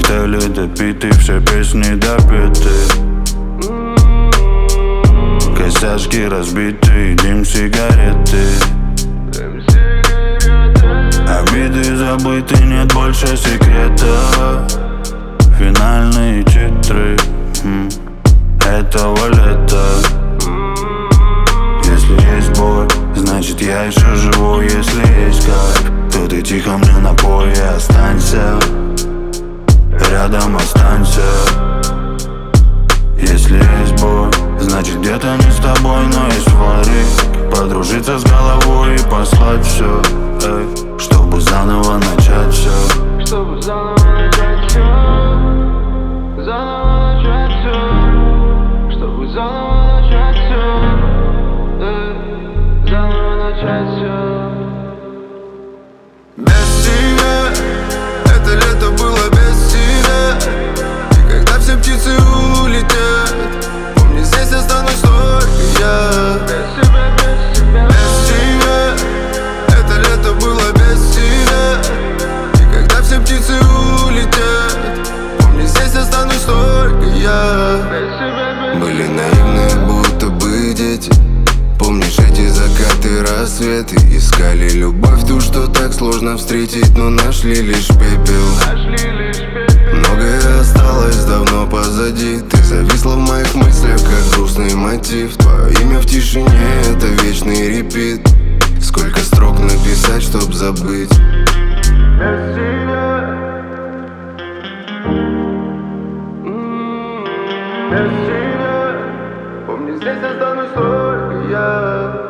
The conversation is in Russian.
Коктейли допиты, все песни допиты. Косяшки разбиты, дым сигареты. Обиды забыты, нет больше секрета. Финальные титры этого лета. Если есть боль, значит я еще живу. Если есть кайф, то ты тихо мне напой и останься. Рядом останься. Если есть боль, значит где-то не с тобой, но есть фарик. Подружиться с головой и послать все, чтобы заново начать все. Чтобы заново начать все. Заново начать все. Чтобы заново начать все. Заново начать все. Без тебя, это лето было без тебя. И когда все птицы улетят, помни, здесь останусь только я. Без тебя, без тебя. Без тебя, это лето было без тебя. И когда все птицы улетят, помни, здесь останусь только я. Без тебя, без тебя. Были наивные, будто бы дети. Помнишь эти закаты, рассветы? Искали любовь, ту, что так сложно встретить, но нашли лишь пепел. Нашли лишь пепел. Многое осталось давно позади. Ты зависла в моих мыслях, как грустный мотив. Твое имя в тишине, это вечный репит. Сколько строк написать, чтоб забыть? Без тебя. Без тебя. Помни, здесь останусь только я.